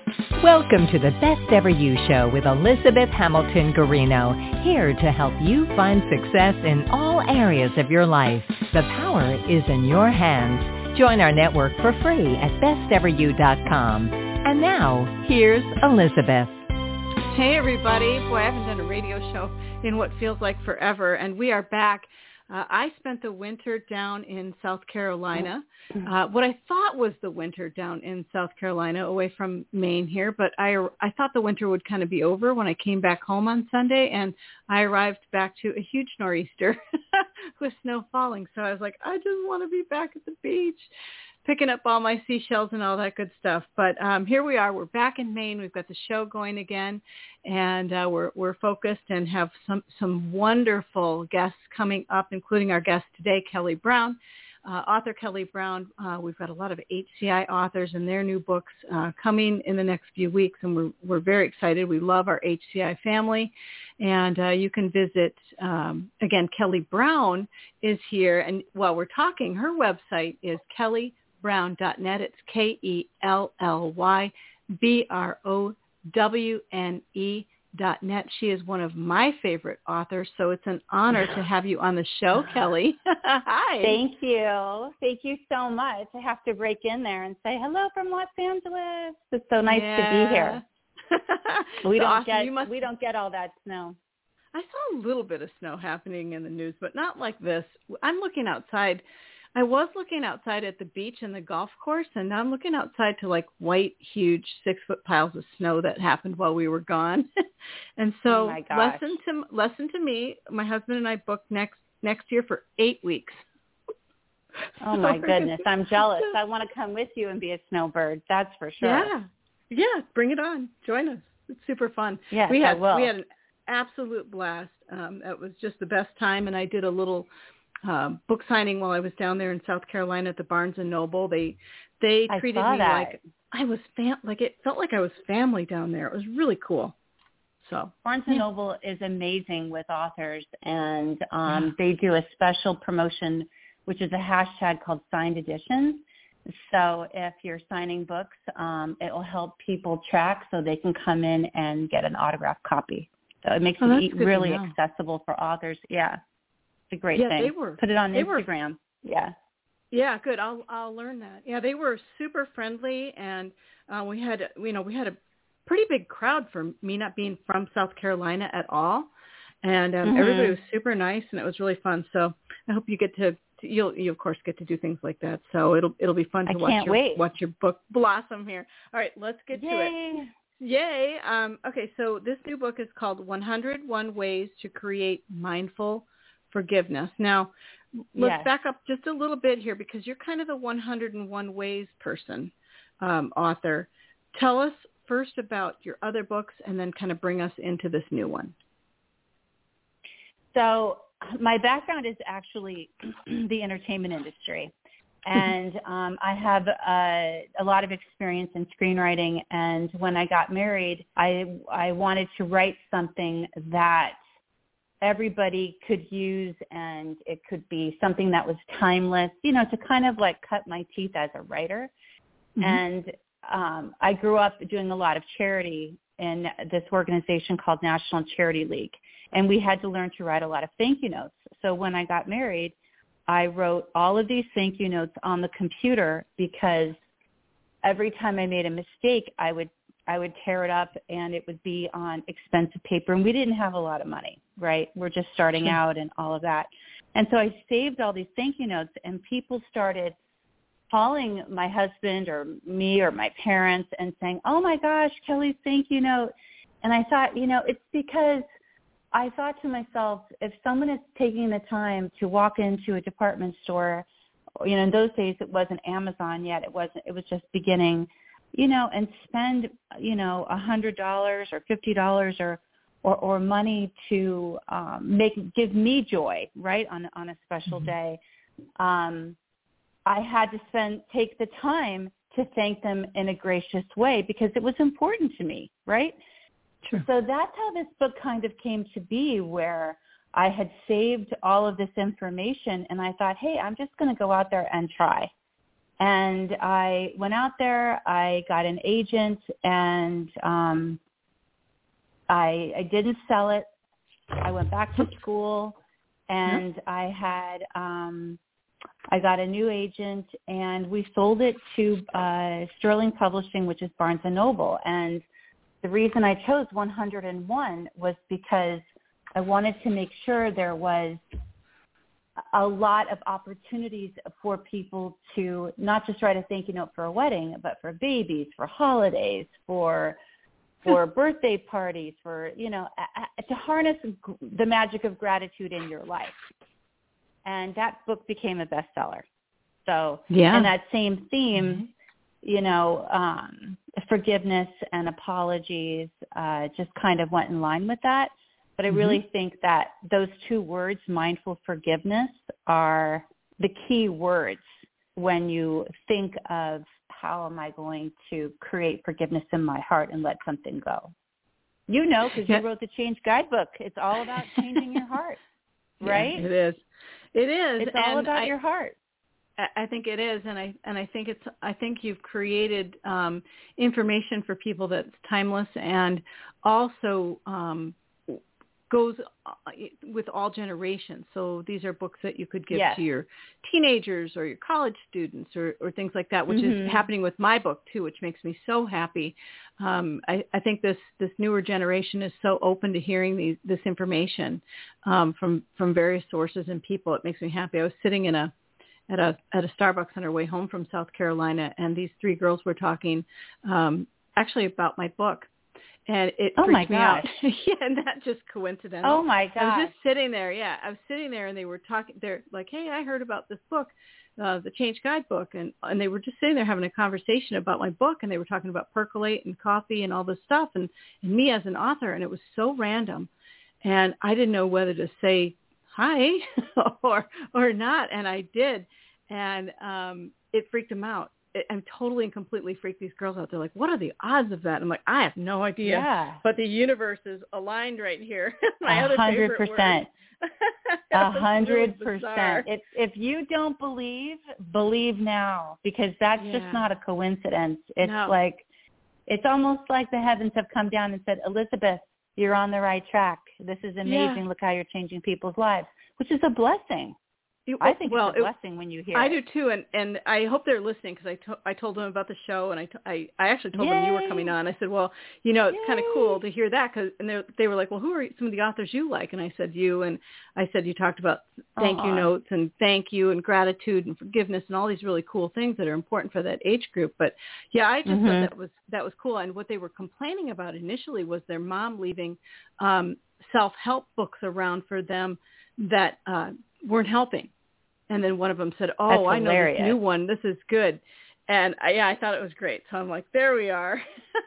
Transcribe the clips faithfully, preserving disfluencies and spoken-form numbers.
Welcome to the Best Ever You Show with Elizabeth Hamilton Guarino, here to help you find success in all areas of your life. The power is in your hands. Join our network for free at best ever you dot com. And now, here's Elizabeth. Hey, everybody. Boy, I haven't done a radio show in what feels like forever, and we are back. Uh, I spent the winter down in South Carolina, uh, what I thought was the winter down in South Carolina, away from Maine here, but I, I thought the winter would kind of be over when I came back home on Sunday, and I arrived back to a huge nor'easter with snow falling. So I was like, I just want to be back at the beach, picking up all my seashells and all that good stuff. But um, here we are. We're back in Maine. We've got the show going again, and uh, we're we're focused and have some, some wonderful guests coming up, including our guest today, Kelly Brown, uh, author Kelly Brown. Uh, we've got a lot of H C I authors and their new books uh, coming in the next few weeks, and we're we're very excited. We love our H C I family, and uh, you can visit, um, again, Kelly Brown is here, and while we're talking, her website is Kelly Brown dot net. It's K E L L Y B R O W N E dot net. She is one of my favorite authors, so it's an honor to have you on the show, Kelly. Hi. Thank you. Thank you so much. I have to break in there and say hello from Los Angeles. It's so nice yeah. to be here. We so don't awesome. get you must... we don't get all that snow. I saw a little bit of snow happening in the news, but not like this. I'm looking outside. I was looking outside at the beach and the golf course, and now I'm looking outside to like white, huge six-foot piles of snow that happened while we were gone. And so, oh my gosh. lesson to lesson to me, my husband and I booked next next year for eight weeks. Oh so my goodness, I'm jealous. I want to come with you and be a snowbird. That's for sure. Yeah, yeah, bring it on. Join us. It's super fun. Yes, we had I will. we had an absolute blast. Um, it was just the best time, and I did a little Uh, book signing while I was down there in South Carolina at the Barnes and Noble. They they I treated saw me that. like I was fam- like it felt like I was family down there. It was really cool. So Barnes and yeah. Noble is amazing with authors, and um, yeah. they do a special promotion, which is a hashtag called Signed Editions. So if you're signing books, um, it will help people track so they can come in and get an autographed copy. So it makes oh, it really know. accessible for authors. Yeah. It's a great yeah, thing. They were, Put it on they Instagram. Were, yeah. Yeah, good. I'll I'll learn that. Yeah, they were super friendly, and uh, we had you know we had a pretty big crowd for me not being from South Carolina at all, and um, mm-hmm. everybody was super nice, and it was really fun. So I hope you get to you'll you of course get to do things like that. So it'll it'll be fun to I watch can't your wait. watch your book blossom here. All right, let's get Yay. to it. Yay! Um, okay, so this new book is called one hundred one Ways to Create Mindful Forgiveness. Now, let's yes. back up just a little bit here because you're kind of the one hundred one Ways person, um, author. Tell us first about your other books and then kind of bring us into this new one. So my background is actually the entertainment industry. And um, I have uh, a lot of experience in screenwriting. And when I got married, I I wanted to write something that everybody could use, and it could be something that was timeless, you know, to kind of like cut my teeth as a writer. Mm-hmm. And um, I grew up doing a lot of charity in this organization called National Charity League. And we had to learn to write a lot of thank you notes. So when I got married, I wrote all of these thank you notes on the computer because every time I made a mistake, I would I would tear it up and it would be on expensive paper. And we didn't have a lot of money, right? We're just starting sure. out and all of that. And so I saved all these thank you notes, and people started calling my husband or me or my parents and saying, oh my gosh, Kelly's thank you note. And I thought, you know, it's because I thought to myself, if someone is taking the time to walk into a department store, you know, in those days it wasn't Amazon yet, it wasn't, it was just beginning, you know, and spend, you know, a hundred dollars or fifty dollars or, or, or money to um, make, give me joy, right, on, on a special mm-hmm. day. Um, I had to spend, take the time to thank them in a gracious way because it was important to me, right? Sure. So that's how this book kind of came to be, where I had saved all of this information and I thought, hey, I'm just going to go out there and try. And I went out there, I got an agent, and um, I, I didn't sell it. I went back to school, and yep. I had, um, I got a new agent, and we sold it to uh, Sterling Publishing, which is Barnes and Noble. And the reason I chose one hundred and one was because I wanted to make sure there was a lot of opportunities for people to not just write a thank you note for a wedding, but for babies, for holidays, for for birthday parties, for, you know, to harness the magic of gratitude in your life. And that book became a bestseller. So, yeah. And that same theme, mm-hmm. you know, um, forgiveness and apologies uh, just kind of went in line with that. But I really mm-hmm. think that those two words, mindful forgiveness, are the key words when you think of how am I going to create forgiveness in my heart and let something go. You know, because yeah. you wrote the Change Guidebook. It's all about changing your heart, right? Yeah, it is. It is. It's all and about I, your heart. I think it is, and I and I think it's. I think you've created um, information for people that's timeless and also um, goes with all generations. So these are books that you could give yes. to your teenagers or your college students or, or things like that, which mm-hmm. is happening with my book too, which makes me so happy. Um, I, I think this, this newer generation is so open to hearing these, this information um, from, from various sources and people. It makes me happy. I was sitting in a, at a, at a Starbucks on our way home from South Carolina, and these three girls were talking um, actually about my book. And it oh freaked my me gosh. out. Yeah, and that just coincidental. Oh my gosh. I was just sitting there, yeah. I was sitting there and they were talking, they're like, hey, I heard about this book, uh, the Change Guidebook. And, and they were just sitting there having a conversation about my book, and they were talking about Percolate and coffee and all this stuff and, and me as an author. And it was so random. And I didn't know whether to say hi or or not. And I did. And um, it freaked them out. I'm totally and completely freaked these girls out. They're like, what are the odds of that? I'm like, I have no idea. Yeah. But the universe is aligned right here. My A other hundred favorite percent. A hundred percent. If if you don't believe, believe now, because that's yeah. just not a coincidence. It's no. like, it's almost like the heavens have come down and said, Elizabeth, you're on the right track. This is amazing. Yeah. Look how you're changing people's lives, which is a blessing. It, I think well, it's a blessing it, when you hear I it. do too, and, and I hope they're listening because I, to, I told them about the show, and I, to, I, I actually told Yay. them you were coming on. I said, well, you know, it's kind of cool to hear that, cause, and they they were like, well, who are some of the authors you like? And I said, you, and I said, you talked about thank you notes and thank you and gratitude and forgiveness and all these really cool things that are important for that age group. But yeah, I just mm-hmm. thought that was that was cool. And what they were complaining about initially was their mom leaving um, self-help books around for them that uh, weren't helping. And then one of them said, oh, That's I know hilarious. this new one. This is good. And I, yeah, I thought it was great. So I'm like, there we are.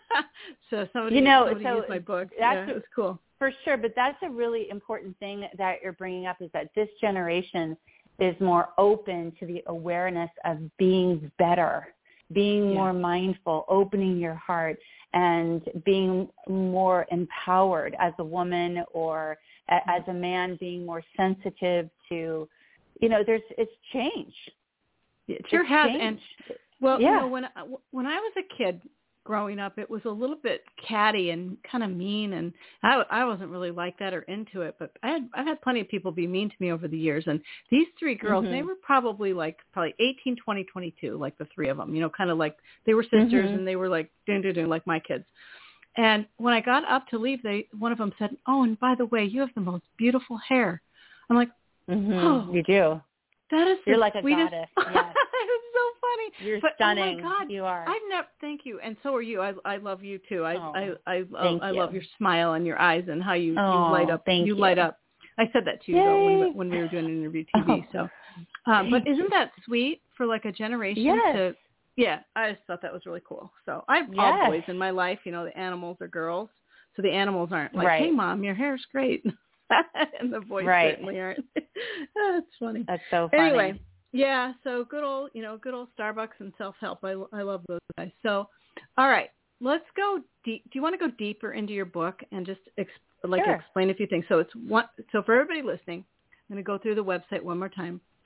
so somebody, you know, somebody so used my book. That's yeah, it was cool. For sure. But that's a really important thing that you're bringing up, is that this generation is more open to the awareness of being better, being yeah. more mindful, opening your heart, and being more empowered as a woman or a, as a man, being more sensitive to, you know, there's it's change. It sure it's has. change. And well, yeah. you know, when I, when I was a kid growing up, it was a little bit catty and kind of mean, and I, I wasn't really like that or into it. But I had I've had plenty of people be mean to me over the years, and these three girls, mm-hmm. they were probably like probably eighteen, twenty, twenty-two, like the three of them. You know, kind of like they were sisters, mm-hmm. and they were like dun dun dun like my kids. And when I got up to leave, they one of them said, "Oh, and by the way, you have the most beautiful hair." I'm like, mm-hmm. "Oh, you do. That is You're the like a sweetest. goddess." Yes. It's so funny. You're but, stunning. Oh my God, you are. I've never. Thank you, and so are you. I I love you too. I oh, I I, thank I you. love your smile and your eyes and how you, oh, you light up. Thank you you light up. I said that to you Yay. though when, when we were doing an interview T V. Oh, so, um, but isn't you. that sweet for like a generation yes. to? Yeah, I just thought that was really cool. So I have yes. all boys in my life. You know, the animals are girls, so the animals aren't like, right. "Hey, mom, your hair's great," and the boys right. certainly aren't. That's funny. That's so funny. Anyway. Yeah, so good old, you know, good old Starbucks and self-help. I, I love those guys. So, all right, let's go deep. Do you want to go deeper into your book and just ex- like sure. explain a few things? So it's one. So for everybody listening, I'm going to go through the website one more time.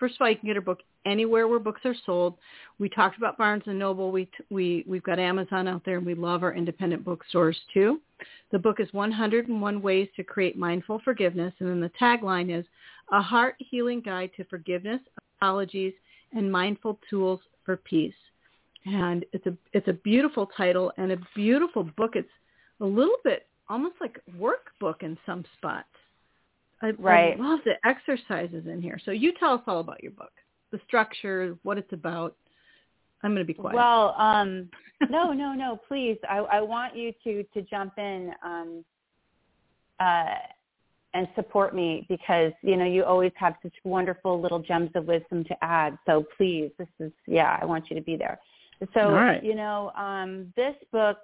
first of all, you can get her book anywhere where books are sold. We talked about Barnes and Noble. We, we, we've got Amazon out there, and we love our independent bookstores too. The book is one hundred one Ways to Create Mindful Forgiveness. And then the tagline is a heart-healing guide to forgiveness, apologies, and mindful tools for peace. And it's a, it's a beautiful title and a beautiful book. It's a little bit almost like a workbook in some spots. I, right. I love the exercises in here. So you tell us all about your book, the structure, what it's about. I'm going to be quiet. Well, um, no, no, no, please. I, I want you to, to jump in um, uh, and support me because, you know, you always have such wonderful little gems of wisdom to add. So please, this is, yeah, I want you to be there. So, right. you know, um, this book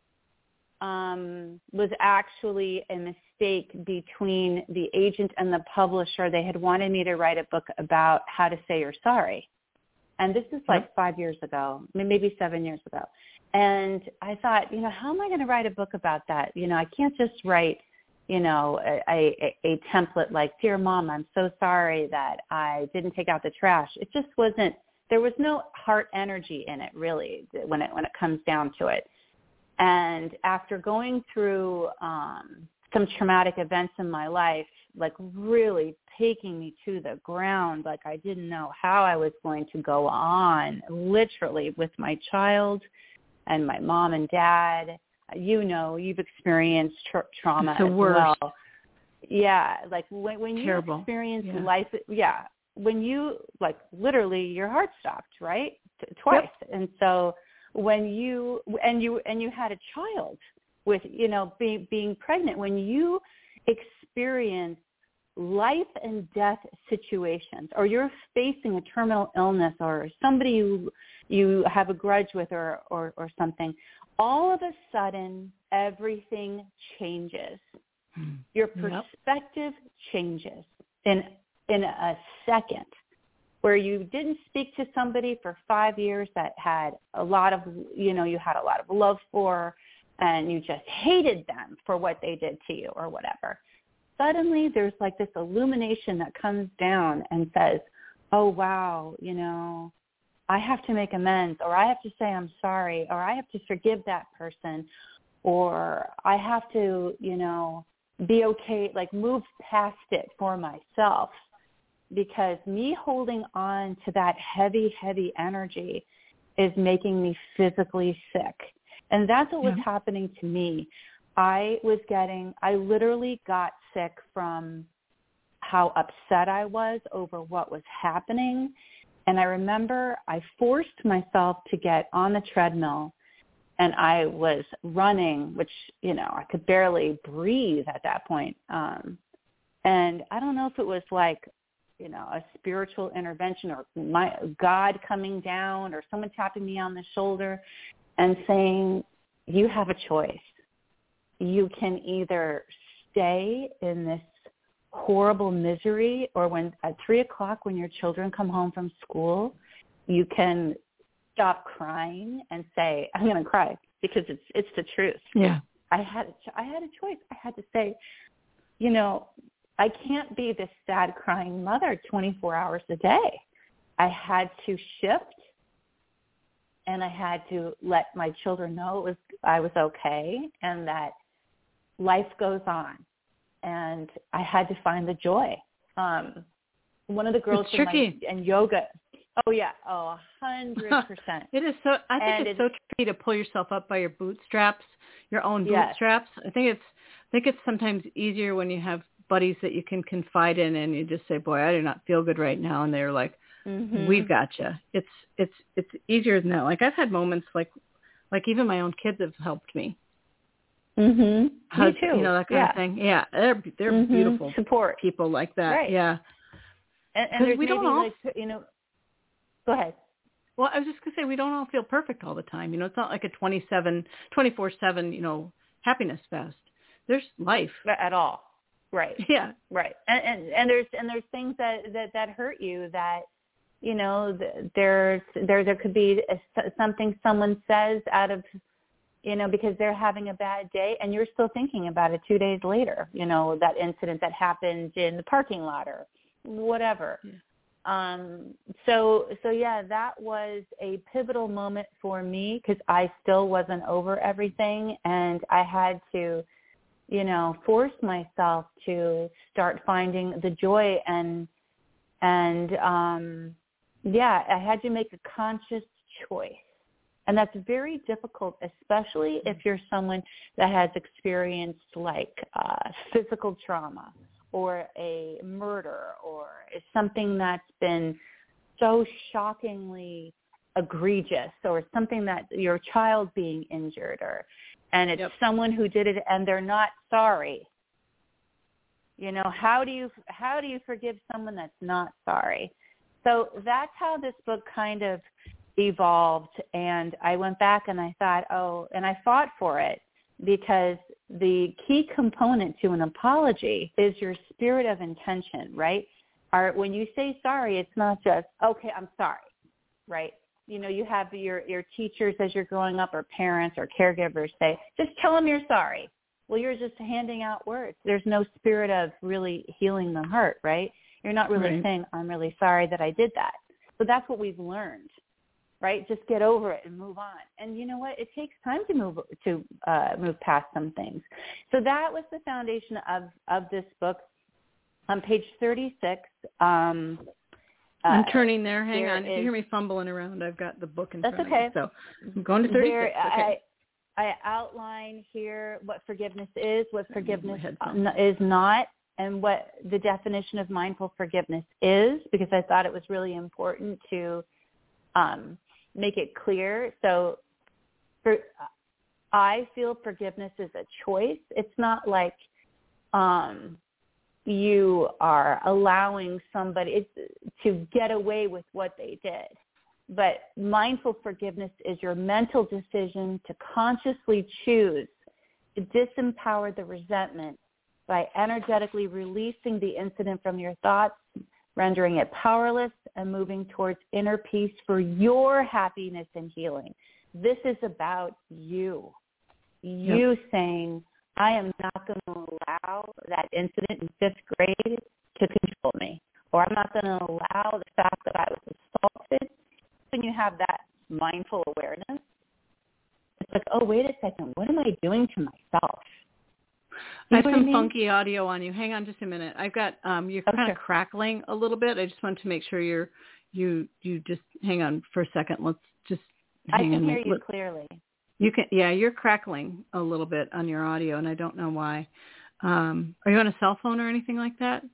um, was actually a mistake between the agent and the publisher. They had wanted me to write a book about how to say you're sorry. And this is like yep. five years ago, maybe seven years ago. And I thought, you know, how am I going to write a book about that? You know, I can't just write, you know, a, a, a template like, Dear Mom, I'm so sorry that I didn't take out the trash. It just wasn't, there was no heart energy in it really when it, when it comes down to it. And after going through um, some traumatic events in my life, like really taking me to the ground, like I didn't know how I was going to go on, literally with my child and my mom and dad. You know, you've experienced tra- trauma the as worst. well. Yeah, like when, when you Terrible. experience yeah. life, yeah, when you, like literally your heart stopped, right? T- twice. Yep. And so when you, and you, and you had a child with, you know, being, being pregnant, when you experience life and death situations, or you're facing a terminal illness or somebody you, you have a grudge with or, or, or something, all of a sudden everything changes. Hmm. Your Yep. perspective changes in, in a second. Where you didn't speak to somebody for five years that had a lot of, you know, you had a lot of love for, and you just hated them for what they did to you or whatever. Suddenly there's like this illumination that comes down and says, oh, wow, you know, I have to make amends, or I have to say I'm sorry, or I have to forgive that person, or I have to, you know, be okay, like move past it for myself. Because me holding on to that heavy, heavy energy is making me physically sick. And that's what was yeah. happening to me. I was getting, I literally got sick from how upset I was over what was happening. And I remember I forced myself to get on the treadmill, and I was running, which, you know, I could barely breathe at that point. Um, and I don't know if it was like, you know, a spiritual intervention or my God coming down or someone tapping me on the shoulder and saying, you have a choice. You can either stay in this horrible misery, or when at three o'clock when your children come home from school, you can stop crying and say, I'm going to cry because it's it's the truth. Yeah. I had a, I had a choice. I had to say, you know, I can't be this sad crying mother twenty-four hours a day. I had to shift, and I had to let my children know it was I was okay and that life goes on. And I had to find the joy. Um, one of the girls it's in tricky. my and yoga. Oh yeah, oh a hundred percent. It is so. I think and it's, it's so tricky to pull yourself up by your bootstraps, your own yes. bootstraps. I think it's. I think it's sometimes easier when you have buddies that you can confide in, and you just say, "Boy, I do not feel good right now," and they're like, mm-hmm. "We've got you." It's it's it's easier than that. Like I've had moments like, like even my own kids have helped me. Mhm. How, Me too. You know, that kind yeah. of thing. Yeah, they're they're mm-hmm. beautiful support people like that. Right. Yeah. And, and there's we maybe don't all, like you know. Go ahead. Well, I was just gonna say we don't all feel perfect all the time. You know, it's not like a twenty-seven, twenty-four seven, you know, happiness fest. There's life at all. Right. Yeah. Right. And, and and there's and there's things that, that, that hurt you that, you know, there's there there could be a, something someone says out of, you know, because they're having a bad day, and you're still thinking about it two days later. You know, that incident that happened in the parking lot or whatever. Yeah. Um, so, so yeah, that was a pivotal moment for me because I still wasn't over everything, and I had to, you know, force myself to start finding the joy and, and, um, yeah, I had to make a conscious choice. And that's very difficult, especially if you're someone that has experienced like uh, physical trauma or a murder or something that's been so shockingly egregious, or something that your child being injured, or and it's yep. someone who did it and they're not sorry. You know, how do you how do you forgive someone that's not sorry? So that's how this book kind of evolved, and I went back and I thought, oh, and I fought for it, because the key component to an apology is your spirit of intention, right? Or when you say sorry, it's not just, okay, I'm sorry, right? You know, you have your, your teachers as you're growing up, or parents or caregivers say, just tell them you're sorry. Well, you're just handing out words. There's no spirit of really healing the hurt, right? You're not really right. saying, I'm really sorry that I did that. So that's what we've learned. Right? Just get over it and move on. And you know what? It takes time to move to uh, move past some things. So that was the foundation of, of this book. On page thirty-six. Um, I'm uh, turning there. Hang there on. If is, you hear me fumbling around, I've got the book in that's front okay. of me. So I'm going to thirty-six. There, okay. I, I outline here what forgiveness is, what forgiveness on. is not, and what the definition of mindful forgiveness is, because I thought it was really important to um, make it clear. So for, I feel forgiveness is a choice. It's not like um, you are allowing somebody to get away with what they did. But mindful forgiveness is your mental decision to consciously choose to disempower the resentment by energetically releasing the incident from your thoughts, rendering it powerless, and moving towards inner peace for your happiness and healing. This is about you. You yep. saying, I am not going to allow that incident in fifth grade to control me, or I'm not going to allow the fact that I was assaulted. When you have that mindful awareness, it's like, oh, wait a second, what am I doing to myself? I have some I mean? funky audio on you. Hang on just a minute. I've got um you're okay. kind of crackling a little bit. I just want to make sure you're you you just hang on for a second. Let's just hang I can on. hear you Look. clearly. You can yeah, you're crackling a little bit on your audio, and I don't know why. Um are you on a cell phone or anything like that?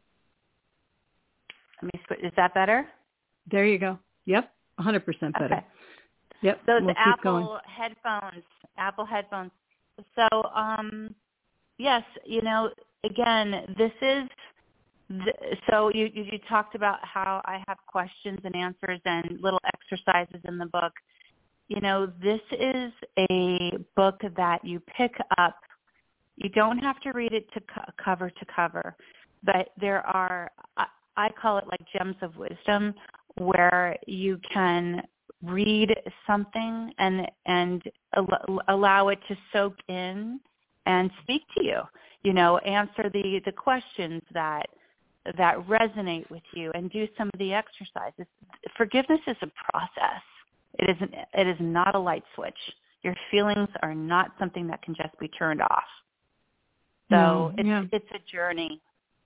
Let me switch. Is that better? There you go. Yep. one hundred percent better. Okay. Yep. Those we'll Apple headphones, Apple headphones. So, um, yes, you know, again, this is, the, so you, you, you talked about how I have questions and answers and little exercises in the book. You know, this is a book that you pick up. You don't have to read it to co- cover to cover, but there are, I, I call it like gems of wisdom, where you can read something and and al- allow it to soak in and speak to you. You know, answer the, the questions that that resonate with you, and do some of the exercises. Forgiveness is a process. It isn't. It is not a light switch. Your feelings are not something that can just be turned off. So no, it's yeah. it's a journey.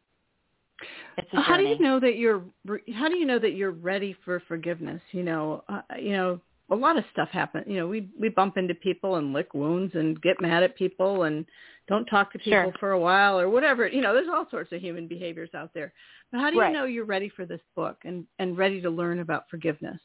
It's a how journey. do you know that you're how do you know that you're ready for forgiveness? You know, uh, you know, a lot of stuff happens. You know, we we bump into people and lick wounds and get mad at people and don't talk to people Sure. for a while or whatever. You know, there's all sorts of human behaviors out there. But how do you right. know you're ready for this book and, and ready to learn about forgiveness?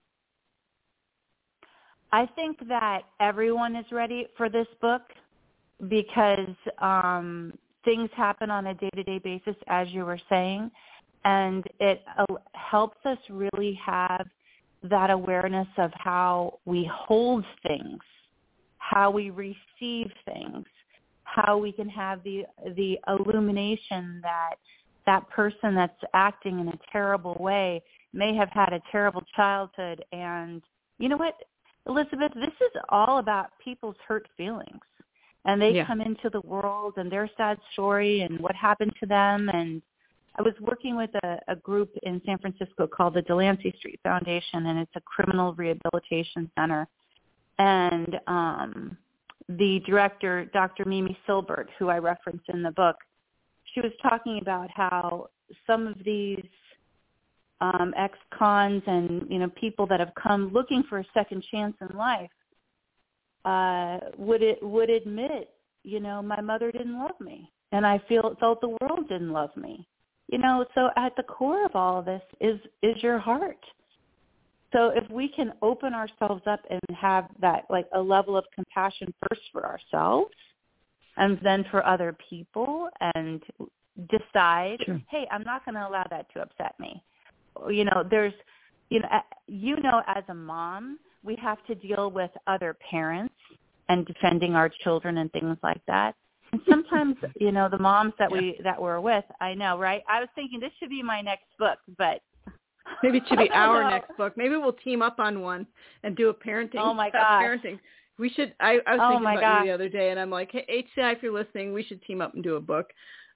I think that everyone is ready for this book because um, things happen on a day-to-day basis, as you were saying, and it uh, helps us really have that awareness of how we hold things, how we receive things, how we can have the the illumination that that person that's acting in a terrible way may have had a terrible childhood. And you know what, Elizabeth, this is all about people's hurt feelings. And they yeah. come into the world and their sad story and what happened to them. And I was working with a, a group in San Francisco called the Delancey Street Foundation, and it's a criminal rehabilitation center. And um, the director, Doctor Mimi Silbert, who I reference in the book, she was talking about how some of these um, ex-cons and, you know, people that have come looking for a second chance in life uh, would it would admit, you know, my mother didn't love me, and I feel felt the world didn't love me. You know, so at the core of all of this is is your heart. So if we can open ourselves up and have that, like, a level of compassion first for ourselves and then for other people, and decide, sure, hey, I'm not going to allow that to upset me. You know, there's, you know, you know, as a mom, we have to deal with other parents and defending our children and things like that. And sometimes, you know, the moms that yeah. we that we're with, I know, right? I was thinking this should be my next book, but maybe it should be our know. next book. Maybe we'll team up on one and do a parenting. Oh my gosh. Parenting. We should. I, I was oh thinking about gosh. you the other day, and I'm like, hey, H C I, if you're listening, we should team up and do a book.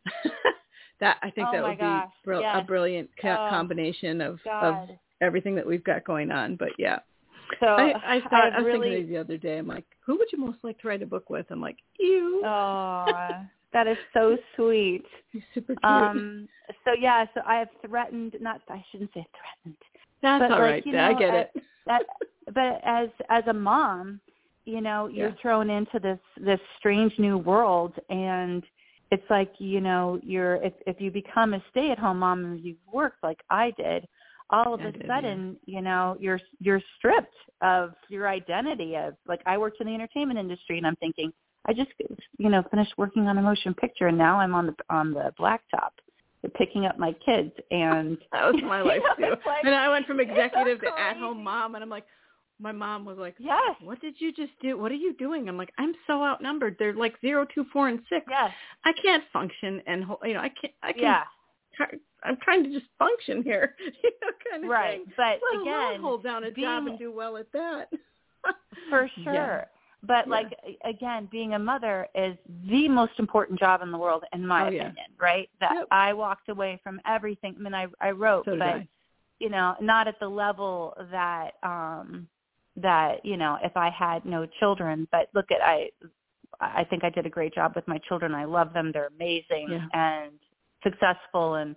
that I think oh that would gosh. be br- yes. a brilliant co- oh, combination of, God. of everything that we've got going on. But yeah. So I, I thought I, I was really, thinking the other day. I'm like, who would you most like to write a book with? I'm like, you. Oh, that is so sweet. You're super cute. Um. So yeah. So I have threatened. Not. I shouldn't say threatened. That's but all like, right. You know, I get as, it. that, but as as a mom, you know, you're yeah. thrown into this this strange new world, and it's like, you know, you're if if you become a stay-at-home mom and you've worked like I did, all of I a did, sudden, yeah. you know, you're you're stripped of your identity. Of like, I worked in the entertainment industry, and I'm thinking, I just, you know, finished working on a motion picture, and now I'm on the on the blacktop, picking up my kids. And that was my life too. Like, and I went from executive so to at-home mom, and I'm like, my mom was like, yes. what did you just do? What are you doing? I'm like, I'm so outnumbered. They're like zero, two, four, and six. Yes. I can't function, and you know, I can't. I can. Yeah. I'm trying to just function here, you know, kind of right. thing. But Let again, hold down a being, job and do well at that. for sure. Yeah. But yeah. like, again, being a mother is the most important job in the world, in my oh, opinion, yeah. right? That yep. I walked away from everything. I mean, I, I wrote, so but, I. you know, not at the level that, um, that, you know, if I had no children. But look at, I, I think I did a great job with my children. I love them. They're amazing yeah. and successful. And,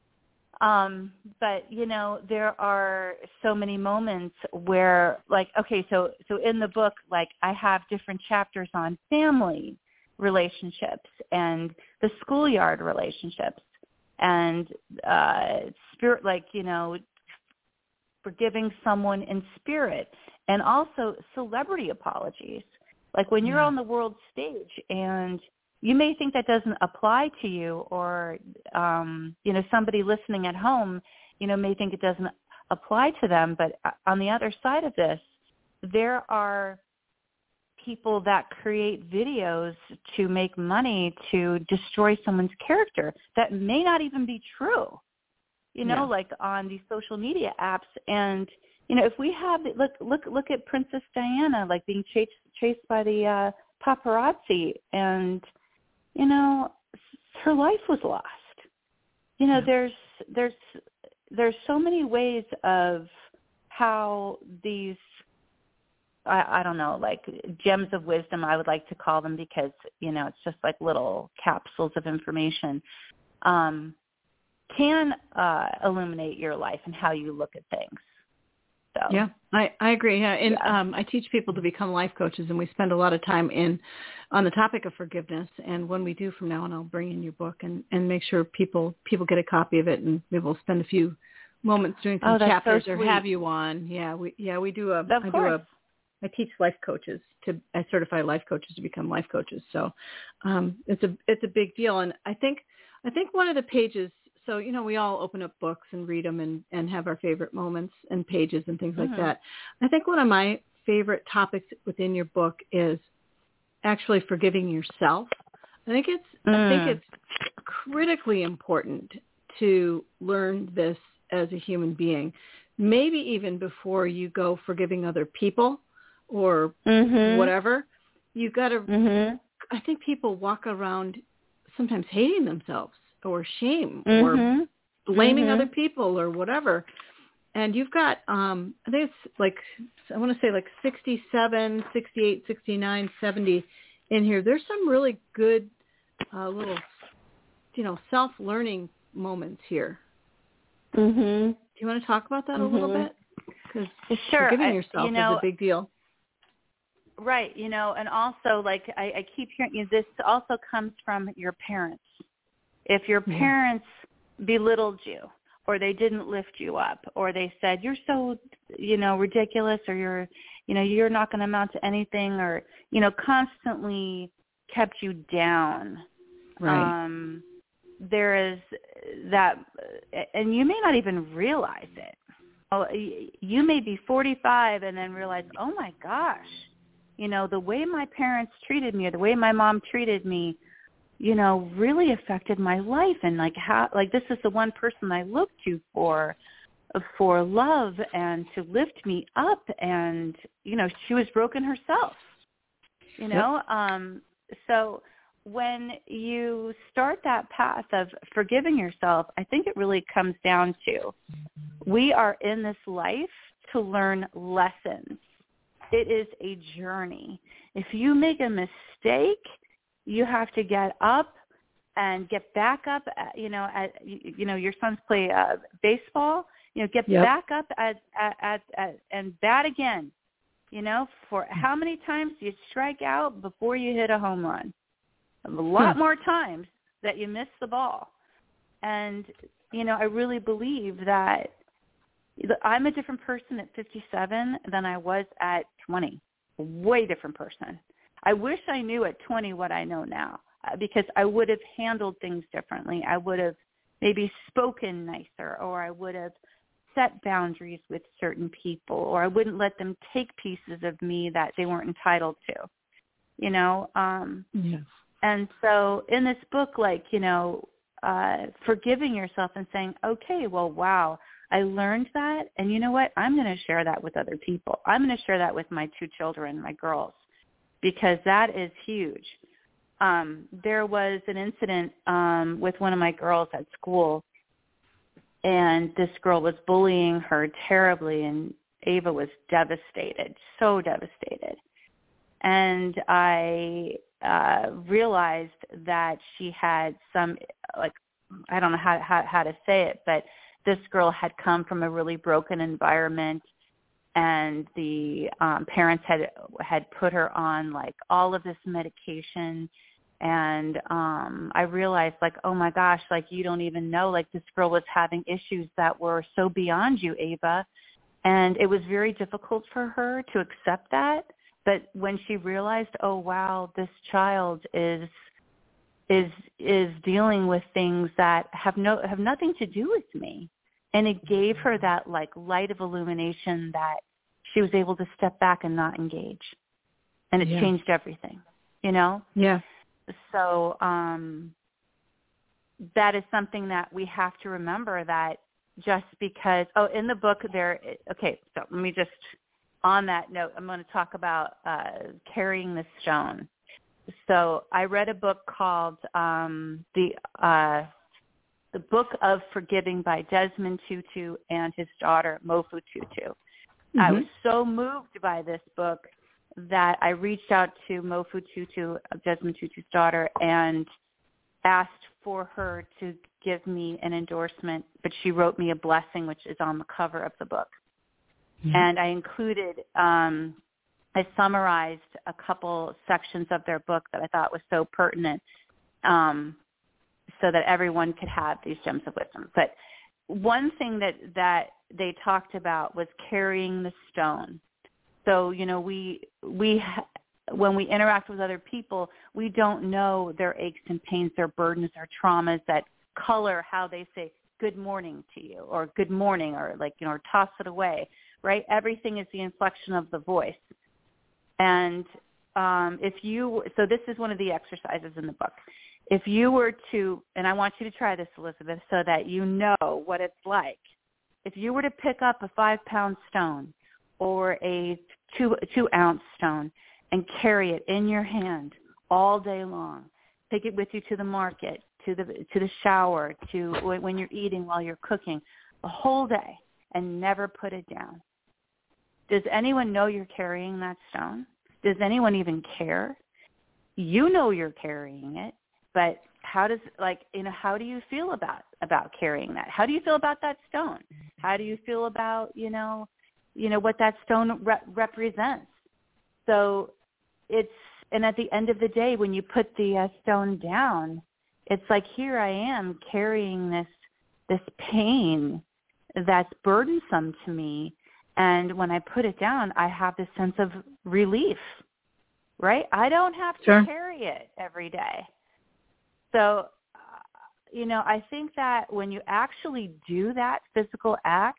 Um, but, you know, there are so many moments where, like, okay, so, so in the book, like, I have different chapters on family relationships and the schoolyard relationships and uh, spirit, like, you know, forgiving someone in spirit, and also celebrity apologies. Like when you're yeah. on the world stage and you may think that doesn't apply to you, or, um, you know, somebody listening at home, you know, may think it doesn't apply to them. But on the other side of this, there are people that create videos to make money to destroy someone's character that may not even be true, you know, yeah. like on these social media apps. And, you know, if we have, look, look, look at Princess Diana, like being chased, chased by the uh, paparazzi, and, you know, her life was lost. You know, yeah. there's there's there's so many ways of how these, I, I don't know, like gems of wisdom, I would like to call them, because, you know, it's just like little capsules of information, um, can uh, illuminate your life and how you look at things. So. Yeah, I, I agree. Yeah. And yeah. um, I teach people to become life coaches, and we spend a lot of time in on the topic of forgiveness. And when we do from now on, I'll bring in your book and, and make sure people people get a copy of it, and maybe we'll spend a few moments doing some oh, that's chapters so or sweet. have you on. Yeah, we yeah we do a of I course. do a I teach life coaches to I certify life coaches to become life coaches. So um, it's a it's a big deal. And I think I think one of the pages. So, you know, we all open up books and read them and, and have our favorite moments and pages and things mm-hmm. like that. I think one of my favorite topics within your book is actually forgiving yourself. I think it's mm. I think it's critically important to learn this as a human being, maybe even before you go forgiving other people or mm-hmm. whatever. You've got to, mm-hmm. I think people walk around sometimes hating themselves or shame mm-hmm. or blaming mm-hmm. other people or whatever. And you've got, um, I think it's like, I want to say like sixty-seven, sixty-eight, sixty-nine, seventy in here. There's some really good uh, little, you know, self-learning moments here. Mm-hmm. Do you want to talk about that mm-hmm. a little bit? Because sure. forgiving yourself I, you know, is a big deal. Right. You know, and also, like, I, I keep hearing you, this also comes from your parents. If your parents yeah. belittled you, or they didn't lift you up, or they said, you're so, you know, ridiculous, or you're, you know, you're not going to amount to anything, or, you know, constantly kept you down. Right. Um, there is that, and you may not even realize it. You may be forty-five and then realize, oh my gosh, you know, the way my parents treated me, or the way my mom treated me, you know, really affected my life. And like how, like this is the one person I look to for, for love and to lift me up. And, you know, she was broken herself, you know? Yep. Um, so when you start that path of forgiving yourself, I think it really comes down to, we are in this life to learn lessons. It is a journey. If you make a mistake, you have to get up and get back up. At, you know, at, you know, your sons play uh, baseball. You know, get yep. back up at, at, at, at and bat again. You know, for how many times do you strike out before you hit a home run? A lot huh. more times that you miss the ball. And you know, I really believe that I'm a different person at fifty-seven than I was at twenty. A way different person. I wish I knew at twenty what I know now, because I would have handled things differently. I would have maybe spoken nicer, or I would have set boundaries with certain people, or I wouldn't let them take pieces of me that they weren't entitled to, you know? Um, yes. And so in this book, like, you know, uh, forgiving yourself and saying, okay, well, wow, I learned that. And you know what? I'm going to share that with other people. I'm going to share that with my two children, my girls, because that is huge. Um, there was an incident um, with one of my girls at school, and this girl was bullying her terribly, and Ava was devastated, so devastated. And I uh, realized that she had some, like, I don't know how, how, how to say it, but this girl had come from a really broken environment, and the um, parents had had put her on like all of this medication. And um, I realized, like, oh my gosh, like, you don't even know, like, this girl was having issues that were so beyond you, Ava. And it was very difficult for her to accept that. But when she realized, oh wow, this child is is is dealing with things that have no have nothing to do with me, and it gave her that like light of illumination that she was able to step back and not engage, and it yeah. changed everything, you know. Yeah. So um, that is something that we have to remember, that just because, oh, in the book there, okay, so let me just, on that note, I'm going to talk about uh, carrying the stone. So I read a book called um, the uh, the Book of Forgiving by Desmond Tutu and his daughter, Mofu Tutu. Mm-hmm. I was so moved by this book that I reached out to Mofu Tutu, Desmond Tutu's daughter, and asked for her to give me an endorsement, but she wrote me a blessing, which is on the cover of the book. Mm-hmm. And I included, um, I summarized a couple sections of their book that I thought was so pertinent, um, so that everyone could have these gems of wisdom. But one thing that, that they talked about was carrying the stone. So, you know, we, we, when we interact with other people, we don't know their aches and pains, their burdens, their traumas that color how they say good morning to you, or good morning, or like, you know, or toss it away, right? Everything is the inflection of the voice. And um, if you, so this is one of the exercises in the book. If you were to, and I want you to try this, Elizabeth, so that you know what it's like. If you were to pick up a five-pound stone or a two, two-ounce stone and carry it in your hand all day long, take it with you to the market, to the to the shower, to when you're eating, while you're cooking, the whole day, and never put it down. Does anyone know you're carrying that stone? Does anyone even care? You know you're carrying it, but how does, like, you know, how do you feel about, about carrying that? How do you feel about that stone? How do you feel about, you know, you know, what that stone re- represents? So it's, and at the end of the day, when you put the uh, stone down, it's like, here I am carrying this, this pain that's burdensome to me. And when I put it down, I have this sense of relief, right? I don't have to Sure. carry it every day. So, uh, you know, I think that when you actually do that physical act,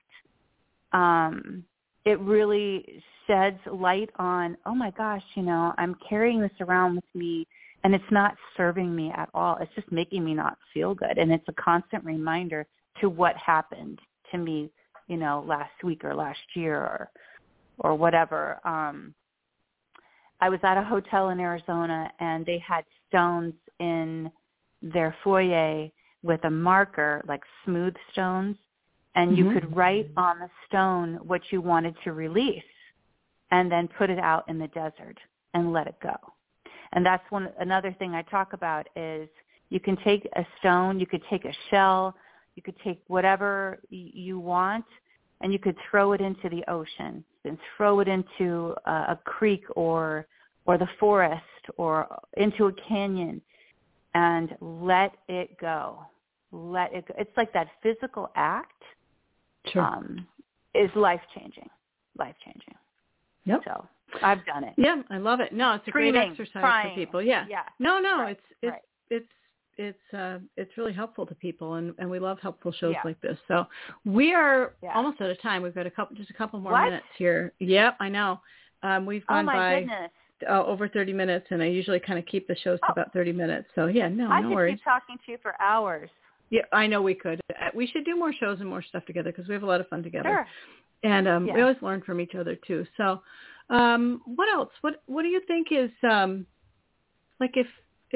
um, it really sheds light on, oh my gosh, you know, I'm carrying this around with me and it's not serving me at all. It's just making me not feel good. And it's a constant reminder to what happened to me, you know, last week or last year or, or whatever. Um, I was at a hotel in Arizona and they had stones in their foyer with a marker, like smooth stones, and mm-hmm. you could write on the stone what you wanted to release and then put it out in the desert and let it go. And that's one, another thing I talk about is you can take a stone, you could take a shell, you could take whatever y- you want, and you could throw it into the ocean and throw it into a, a creek or or the forest or into a canyon and let it go. Let it go. It's like that physical act sure. um, is life-changing, life-changing. Yep. So I've done it. Yeah, I love it. No, it's a Screaming, great exercise crying. for people. Yeah. Yeah. No, no, right. it's it's right. it's it's uh it's really helpful to people, and, and we love helpful shows yeah. like this. So we are yeah. almost out of time. We've got a couple just a couple more what? minutes here. Yep, I know. Um, we've gone oh my by goodness. uh, over thirty minutes, and I usually kind of keep the shows to oh. about thirty minutes. So yeah, no, I no could worries. keep talking to you for hours. Yeah, I know we could. Uh, We should do more shows and more stuff together because we have a lot of fun together. Sure. And um, yeah. we always learn from each other too. So, um, what else? What What do you think is um, like if if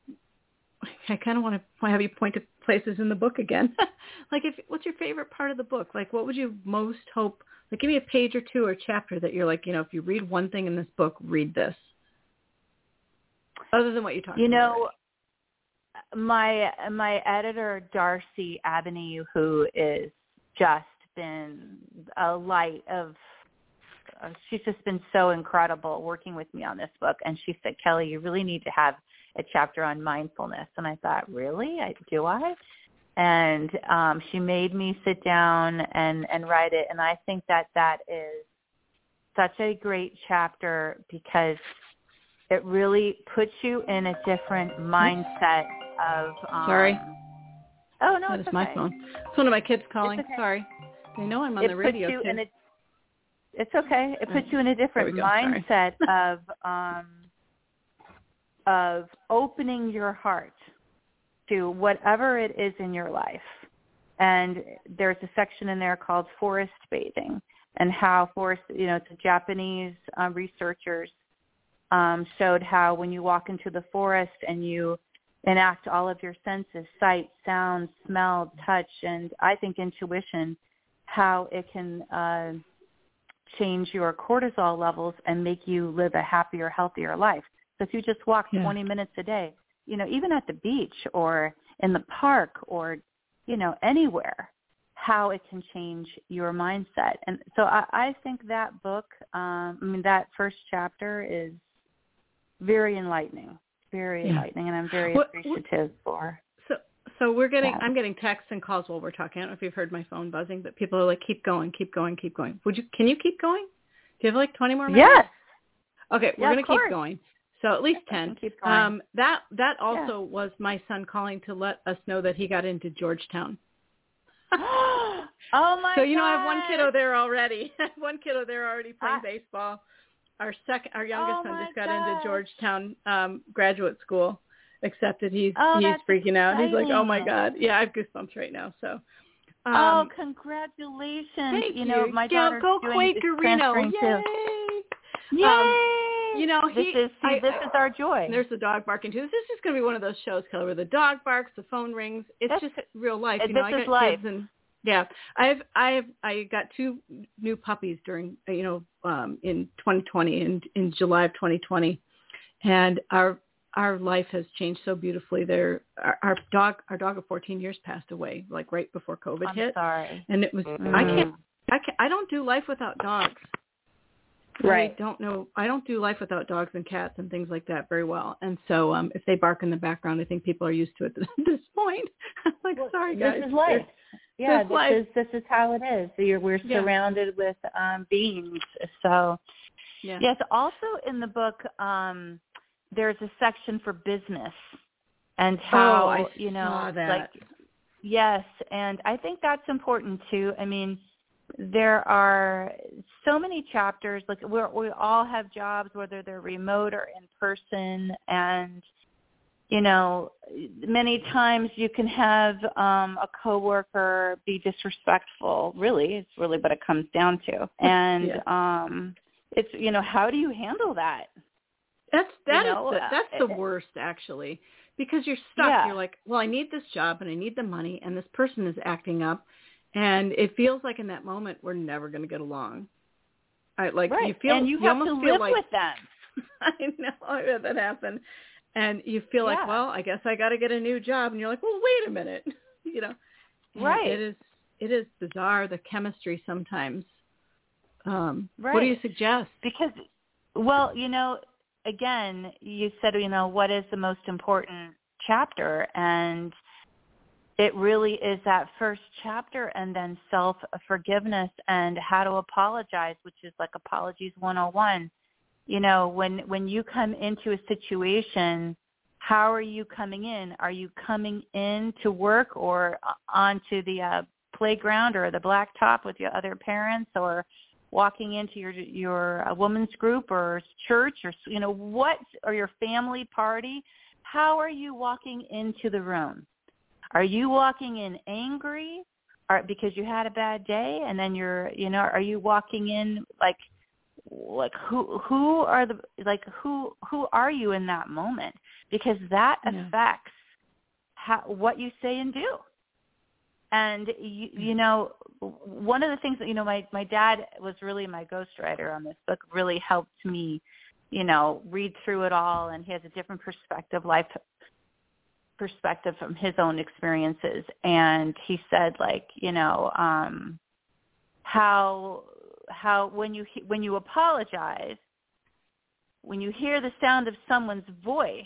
I kind of want to have you point to places in the book again? Like, if what's your favorite part of the book? Like, what would you most hope? Like, give me a page or two or chapter that you're like, you know, if you read one thing in this book, read this. Other than what you talked about. You know, my my editor Darcy Avenue, who is just been a light of, uh, she's just been so incredible working with me on this book. And she said, Kelly, you really need to have a chapter on mindfulness. And I thought, really? I, do I? And um, she made me sit down and, and write it. And I think that that is such a great chapter because it really puts you in a different mindset of... Um, Sorry. Oh, no, that it's is okay. my phone. It's one of my kids calling. Okay. Sorry. They know I'm on it the radio, puts you too. In a, it's okay. It puts you in a different go. mindset of um, of opening your heart to whatever it is in your life. And there's a section in there called forest bathing and how forest, you know, it's Japanese uh, researchers um, showed how when you walk into the forest and you enact all of your senses, sight, sound, smell, touch, and I think intuition, how it can uh, change your cortisol levels and make you live a happier, healthier life. So if you just walk yeah. twenty minutes a day, you know, even at the beach or in the park or, you know, anywhere, how it can change your mindset. And so I, I think that book, um, I mean, that first chapter is very enlightening, very yeah. enlightening, and I'm very what, appreciative what, for. So, so we're getting, that. I'm getting texts and calls while we're talking. I don't know if you've heard my phone buzzing, but people are like, keep going, keep going, keep going. Would you, can you keep going? Do you have like twenty more minutes? Yes. Okay, we're yeah, going to keep going. So at least ten. Keep going. Um, that that also yeah. was my son calling to let us know that he got into Georgetown. oh my! So you know, God. I have one kiddo there already. one kiddo there already playing I... baseball. Our second, our youngest oh son just got gosh. into Georgetown um, graduate school. Accepted. He's oh, he's freaking out. exciting. He's like, oh my God, yeah, I have goosebumps right now. So. Um, oh, congratulations! Thank you know, you. my Go, daughter's go doing Quakerino. transferring Yay! too. Yay! Um, Yay! You know, this he, is see, I, this I, is our joy. There's the dog barking too. This is just going to be one of those shows, Kelly, where the dog barks, the phone rings. It's That's, just real life. You this know, I is got life. kids and yeah, I've I've I got two new puppies during you know um, in twenty twenty in in July of twenty twenty, and our our life has changed so beautifully. There, our, our dog our dog of fourteen years passed away like right before COVID I'm hit. Sorry, and it was mm. I can't I can't, I don't do life without dogs. Right. I don't know. I don't do life without dogs and cats and things like that very well. And so um, if they bark in the background, I think people are used to it at this point. I'm like, well, sorry, guys. This is life. Yeah, this, this life. is this is how it is. You're, we're yeah. surrounded with um, beings. So, yeah. yes. Also in the book, um, there's a section for business and how oh, I you know, saw that. like yes, and I think that's important too. I mean. There are so many chapters, like we we all have jobs, whether they're remote or in person. And, you know, many times you can have um, a coworker be disrespectful. Really, it's really what it comes down to. And yeah. um, it's, you know, how do you handle that? That's, that you is know, the, that's the uh, worst, actually, because you're stuck. Yeah. You're like, well, I need this job and I need the money, and this person is acting up. And it feels like in that moment we're never going to get along. I like right. you feel and you, you have almost to feel live like, with them. I know I had that happen, and you feel yeah. like, well, I guess I got to get a new job, and you're like, well, wait a minute, you know, and right? It is it is bizarre, the chemistry sometimes. Um, right. What do you suggest? Because, well, you know, again, you said, you know, what is the most important chapter, and it really is that first chapter, and then self-forgiveness and how to apologize, which is like Apologies one oh one. You know, when when you come into a situation, how are you coming in? Are you coming in to work or onto the uh, playground or the blacktop with your other parents, or walking into your your uh, women's group or church, or, you know, what, or your family party? How are you walking into the room? Are you walking in angry or because you had a bad day, and then you're, you know, are you walking in like, like who, who are the, like, who, who are you in that moment? Because that yeah. affects how, what you say and do. And, you, you know, one of the things that, you know, my, my dad was really my ghostwriter on this book, really helped me, you know, read through it all. And he has a different perspective, life perspective from his own experiences. And he said, like, you know, um, how, how, when you, when you apologize, when you hear the sound of someone's voice,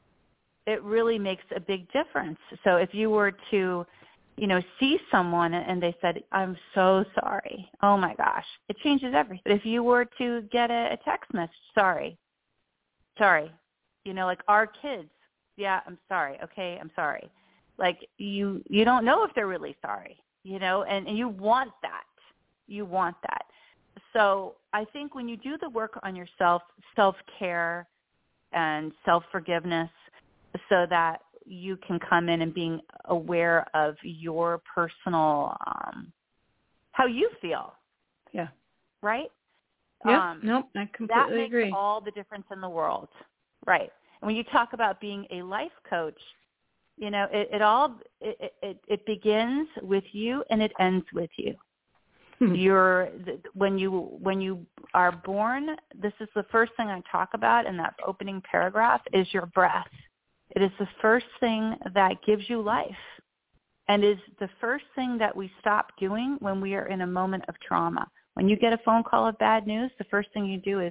it really makes a big difference. So if you were to, you know, see someone and they said, I'm so sorry, oh my gosh, it changes everything. But if you were to get a, a text message, sorry, sorry, you know, like our kids, yeah, I'm sorry. Okay, I'm sorry. Like you, you don't know if they're really sorry, you know, and, and you want that. You want that. So I think when you do the work on yourself, self-care and self-forgiveness, so that you can come in and being aware of your personal, um, how you feel. Yeah. Right? Yeah. Um, nope. I completely that makes agree. all the difference in the world. Right. And when you talk about being a life coach, you know, it, it all, it, it, it begins with you and it ends with you. Hmm. You're, when you, when you are born, this is the first thing I talk about in that opening paragraph is your breath. It is the first thing that gives you life, and is the first thing that we stop doing when we are in a moment of trauma. When you get a phone call of bad news, the first thing you do is,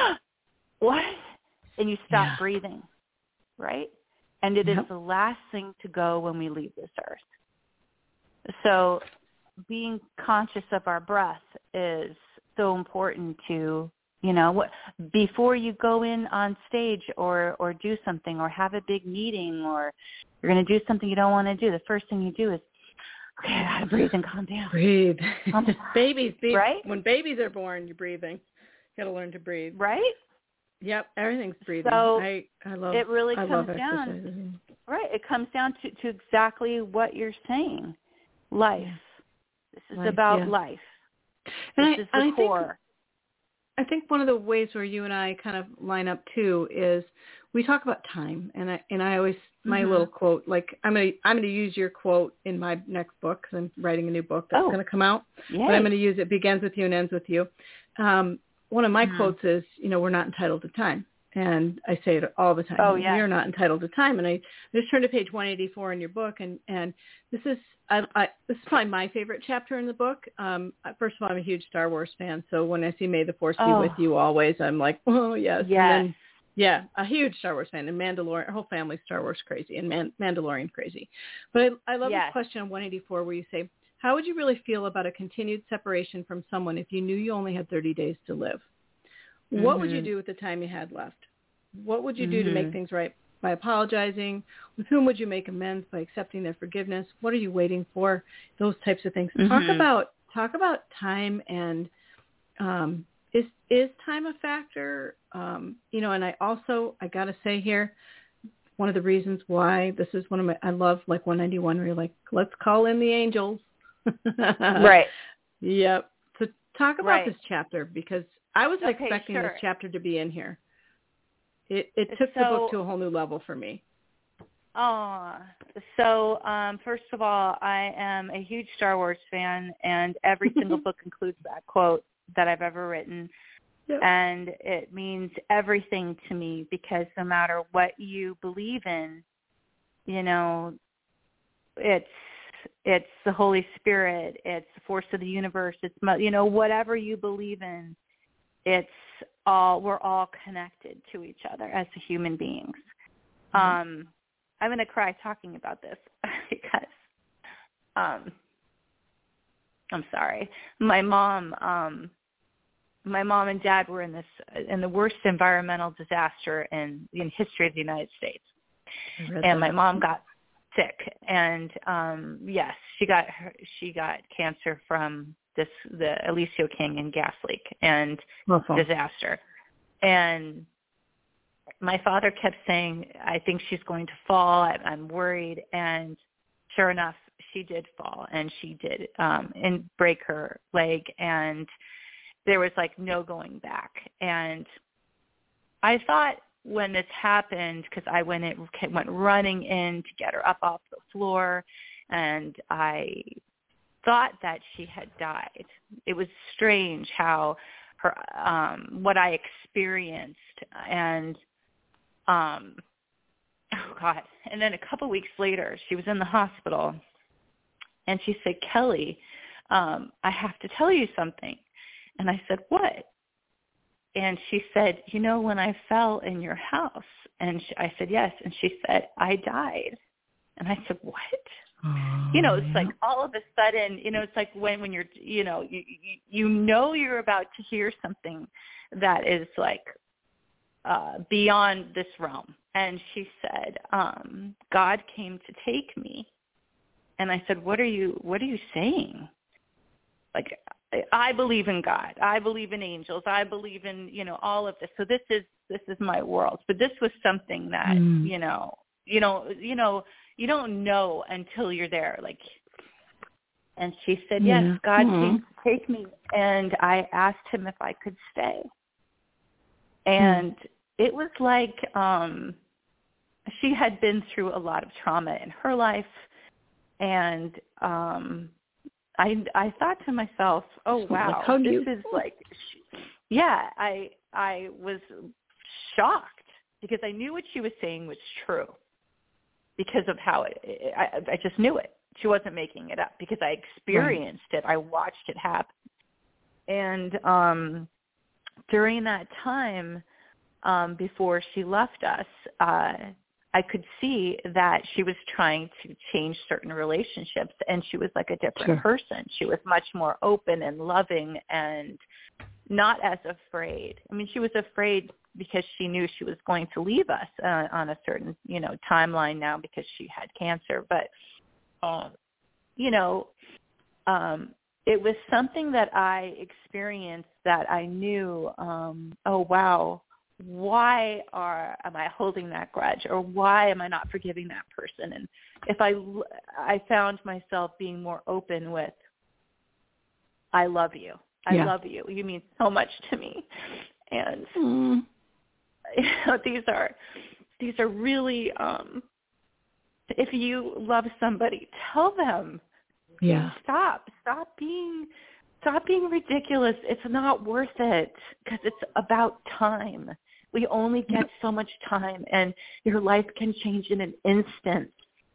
what? And you stop yeah. breathing, right? And it yep. is the last thing to go when we leave this earth. So being conscious of our breath is so important to, you know, what, before you go in on stage or, or do something or have a big meeting or you're going to do something you don't want to do, the first thing you do is, okay, I got to breathe and calm down. Breathe. babies, babies, right? When babies are born, you're breathing. You got to learn to breathe. Right? Yep, everything's breathing. So I, I love it really I comes love down, exercising. right, it comes down to, to exactly what you're saying. Life. Yeah. This is life, about yeah. life. And this I, is the I core. Think, I think one of the ways where you and I kind of line up too is we talk about time, and I and I always my mm-hmm. little quote, like I'm gonna I'm gonna use your quote in my next book because I'm writing a new book that's oh. going to come out. Yay. But I'm going to use it begins with you and ends with you. Um, one of my mm-hmm. quotes is, you know, we're not entitled to time. And I say it all the time. Oh, yeah. You're not entitled to time. And I just turned to page one eighty-four in your book, and, and this is I, I, this is probably my favorite chapter in the book. Um, first of all, I'm a huge Star Wars fan, so when I see "May the Force be oh. with you always," I'm like, oh yes, yes. And then, yeah, a huge Star Wars fan, and Mandalorian. Our whole family's Star Wars crazy, and Man- Mandalorian crazy. But I, I love yes. this question on one eighty-four where you say, "How would you really feel about a continued separation from someone if you knew you only had thirty days to live? Mm-hmm. What would you do with the time you had left? What would you do mm-hmm. to make things right by apologizing? With whom would you make amends by accepting their forgiveness? What are you waiting for?" Those types of things. Mm-hmm. Talk about talk about time, and um, is is time a factor? Um, you know, and I also I gotta say here, one of the reasons why this is one of my I love like one ninety-one where you're like, let's call in the angels. Right. Yep. So talk about right. this chapter, because I was okay, expecting sure. this chapter to be in here. It, it took so, the book to a whole new level for me. Oh, so um, first of all, I am a huge Star Wars fan, and every single book includes that quote that I've ever written. Yep. And it means everything to me, because no matter what you believe in, you know, it's it's the Holy Spirit, it's the force of the universe, it's, you know, whatever you believe in, it's all, we're all connected to each other as human beings. Mm-hmm. Um, I'm going to cry talking about this because, um, I'm sorry. My mom, um, my mom and dad were in this, in the worst environmental disaster in the history of the United States. And my mom got sick, and um, yes, she got her, she got cancer from this the Elysium King and gas leak and Awful. disaster. And my father kept saying, "I think she's going to fall. I, I'm worried." And sure enough, she did fall, and she did um, and break her leg, and there was like no going back. And I thought, when this happened, because I went in, went running in to get her up off the floor, and I thought that she had died. It was strange how her, um, what I experienced, and um, oh God! And then a couple weeks later, she was in the hospital, and she said, "Kelly, um, I have to tell you something." And I said, "What?" And she said, "You know, when I fell in your house," and she, I said, "Yes." And she said, "I died." And I said, "What?" Oh, you know, it's yeah. like all of a sudden, you know, it's like when, when you're, you know, you, you, you know, you're about to hear something that is like uh, beyond this realm. And she said, um, "God came to take me." And I said, "What are you, what are you saying?" Like, I believe in God. I believe in angels. I believe in, you know, all of this. So this is, this is my world. But this was something that, mm. you know, you know, you know, you don't know until you're there. Like, and she said, "Yes, yeah. God mm. came to take me." And I asked him if I could stay. And mm. it was like, um, she had been through a lot of trauma in her life. And, um, I I thought to myself, "Oh wow, like, this you? is like," yeah. I I was shocked because I knew what she was saying was true because of how it. I, I just knew it. She wasn't making it up because I experienced right. it. I watched it happen, and um, during that time, um, before she left us, uh, I could see that she was trying to change certain relationships, and she was like a different sure. person. She was much more open and loving and not as afraid. I mean, she was afraid because she knew she was going to leave us uh, on a certain, you know, timeline now because she had cancer. But, uh, you know, um, it was something that I experienced that I knew, um, oh, wow, why are am I holding that grudge, or why am I not forgiving that person? And if I I found myself being more open with, I love you, I yeah. love you. You mean so much to me. And mm. you know, these are these are really, um, if you love somebody, tell them. Yeah. Stop. Stop being stop being ridiculous. It's not worth it because it's about time. We only get so much time, and your life can change in an instant.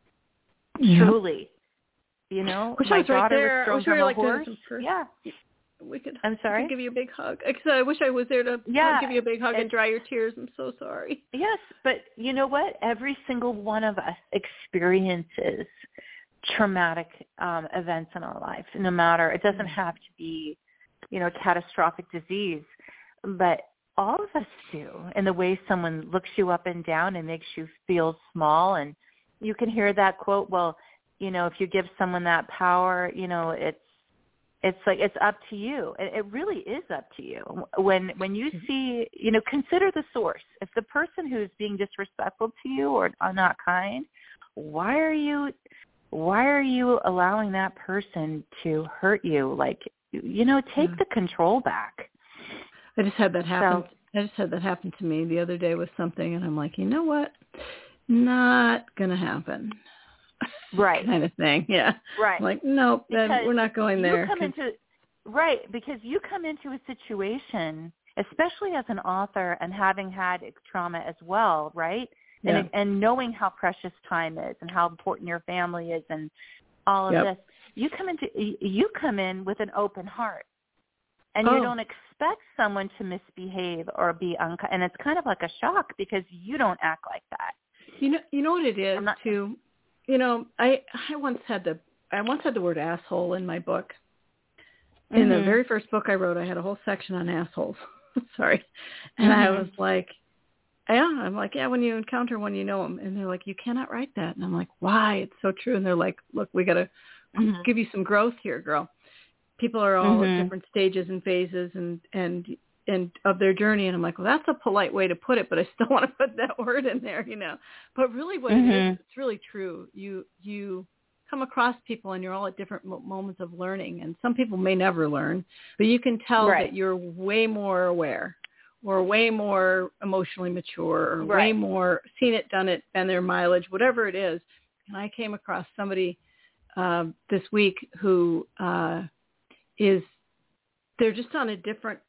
Yeah. Truly. You know, wish my I was right daughter there. was thrown I wish from we were a like horse. doing some Yeah. We could, I'm sorry? I could give you a big hug. I said, I wish I was there to Yeah, give you a big hug and, and dry your tears. I'm so sorry. Yes, but you know what? Every single one of us experiences traumatic um, events in our life, no matter, it doesn't have to be, you know, catastrophic disease, but all of us do, in the way someone looks you up and down and makes you feel small. And you can hear that quote, well, you know, if you give someone that power, you know, it's, It's like it's up to you. It really is up to you. When when you see, you know, consider the source. If the person who's being disrespectful to you or are not kind, why are you why are you allowing that person to hurt you? Like, you know, take yeah. the control back. I just had that happen. So, I just had that happen to me the other day with something, and I'm like, you know what? Not gonna happen. Right. kind of thing. Yeah. Right. I'm like, nope, then we're not going there. You come into, right, because you come into a situation, especially as an author and having had trauma as well, right? Yeah. And, and knowing how precious time is and how important your family is and all of yep. this, you come into you come in with an open heart, and oh. you don't expect someone to misbehave or be unkind, and it's kind of like a shock because you don't act like that. You know, you know what it is I'm not, too. You know, I I once had the I once had the word asshole in my book. In mm-hmm. the very first book I wrote, I had a whole section on assholes. Sorry, and mm-hmm. I was like, yeah, I'm like, yeah, when you encounter one, you know them, and they're like, you cannot write that, and I'm like, why? It's so true, and they're like, look, we got to mm-hmm. give you some growth here, girl. People are all mm-hmm. at different stages and phases, and and. and of their journey. And I'm like, well, that's a polite way to put it, but I still want to put that word in there, you know, but really what mm-hmm. it is, it's really true. You, you come across people and you're all at different mo- moments of learning. And some people may never learn, but you can tell right. that you're way more aware or way more emotionally mature or right. way more seen it, done it, and their mileage, whatever it is. And I came across somebody uh, this week who uh, is, they're just on a different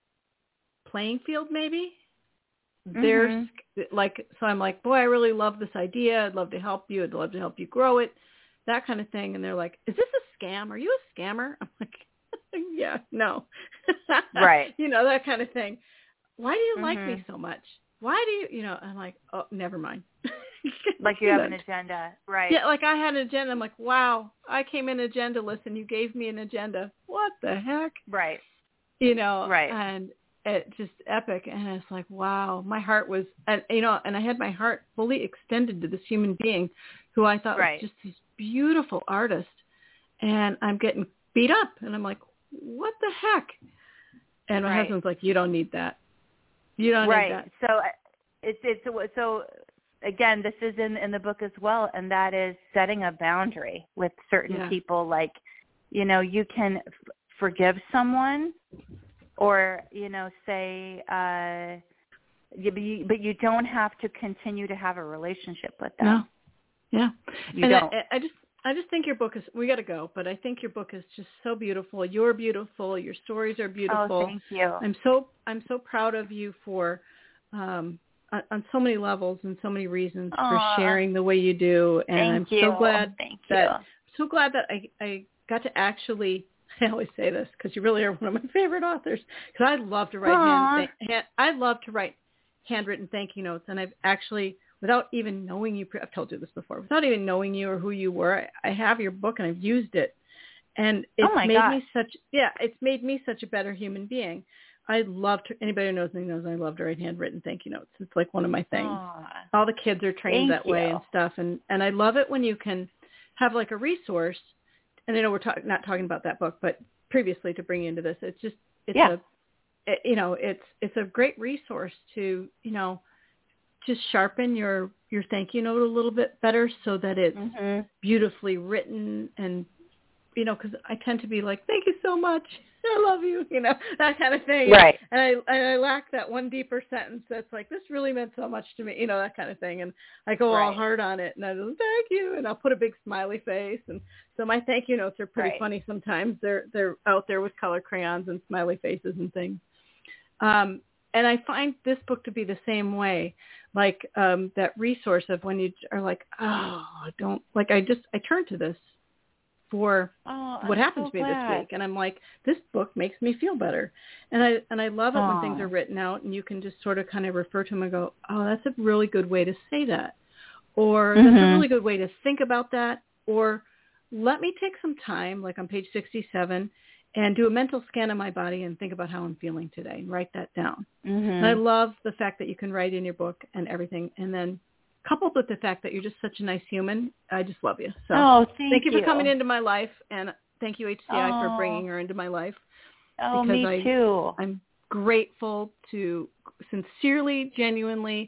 playing field, maybe. Mm-hmm. There's like, so I'm like, boy, I really love this idea. I'd love to help you. I'd love to help you grow it, that kind of thing. And they're like, is this a scam? Are you a scammer? I'm like, yeah, no. Right. You know, that kind of thing. Why do you mm-hmm. like me so much? Why do you, you know, I'm like, oh, never mind. Like you have an agenda, right? Yeah, like I had an agenda. I'm like, wow, I came in agendaless and you gave me an agenda. What the heck? Right. You know, right. and it just epic. And it's like, wow, my heart was, and, you know, and I had my heart fully extended to this human being who I thought right. was just this beautiful artist. And I'm getting beat up. And I'm like, what the heck? And my right. husband's like, you don't need that. You don't right. need that. So it's, it's, so again, this is in, in the book as well. And that is setting a boundary with certain yeah. people. Like, you know, you can f- forgive someone, or, you know, say, uh, you, but you don't have to continue to have a relationship with them. No. Yeah. You and don't. I, I just, I just think your book is, we got to go, but I think your book is just so beautiful. You're beautiful. Your stories are beautiful. Oh, thank you. I'm so, I'm so proud of you for, um, on, on so many levels and so many reasons Aww. for sharing the way you do. And thank I'm you. so glad thank that, you. so glad that I, I got to actually, I always say this because you really are one of my favorite authors. Because I love to write hand, hand, I love to write handwritten thank you notes, and I've actually, without even knowing you, I've told you this before, without even knowing you or who you were, I, I have your book and I've used it, and it's oh my made gosh. me such, yeah, it's made me such a better human being. I love to, anybody who knows me knows I love to write handwritten thank you notes. It's like one of my things. Aww. All the kids are trained Thank that way you. and stuff, and and I love it when you can have like a resource. And I know we're talk- not talking about that book, but previously to bring you into this, it's just, it's yeah. a, it, you know, it's, it's a great resource to, you know, just sharpen your, your thank you note a little bit better so that it's mm-hmm. beautifully written and you know, because I tend to be like, thank you so much. I love you, you know, that kind of thing. Right. And I and I lack that one deeper sentence that's like, this really meant so much to me, you know, that kind of thing. And I go right. all hard on it, and I go, thank you, and I'll put a big smiley face. And so my thank you notes are pretty right. funny sometimes. They're they're out there with color crayons and smiley faces and things. Um, and I find this book to be the same way, like um, that resource of when you are like, oh, I don't, like I just, I turn to this for oh, what I'm happened so to me glad. this week. And I'm like, this book makes me feel better. And I and I love it oh. when things are written out and you can just sort of kind of refer to them and go, oh, that's a really good way to say that. Or mm-hmm. that's a really good way to think about that. Or let me take some time, like on page sixty-seven, and do a mental scan of my body and think about how I'm feeling today and write that down. Mm-hmm. And I love the fact that you can write in your book and everything. And then coupled with the fact that you're just such a nice human, I just love you. So oh, thank, thank you for you. coming into my life. And thank you, H C I, oh. for bringing her into my life. Oh, because me I, too. I'm grateful to, sincerely, genuinely,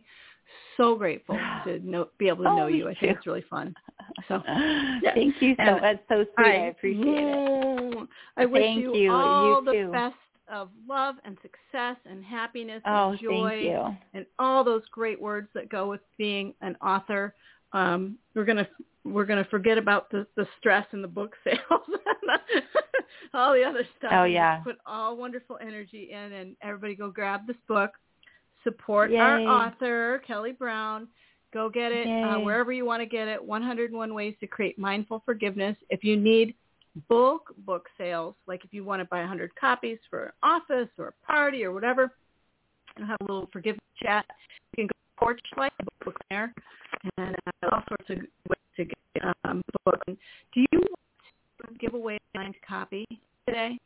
so grateful to know, be able to oh, know you. I too. think it's really fun. So, yeah. Thank you so and That's so sweet. I, I appreciate mm, it. I wish Thank you, you. all You the too. best of love and success and happiness oh, and joy thank you. and all those great words that go with being an author. Um, we're gonna we're gonna forget about the, the stress and the book sales and all the other stuff. Oh and yeah. just put all wonderful energy in, and everybody go grab this book. Support Yay. our author, Kelly Brown. Go get it uh, Yay. wherever you want to get it. one hundred one Ways to Create Mindful Forgiveness. If you need bulk book sales, like if you want to buy one hundred copies for an office or a party or whatever, and have a little forgiveness chat, you can go to Porchlight, book there, and uh, all sorts of ways to get um, book. Do you want to give away a signed copy today?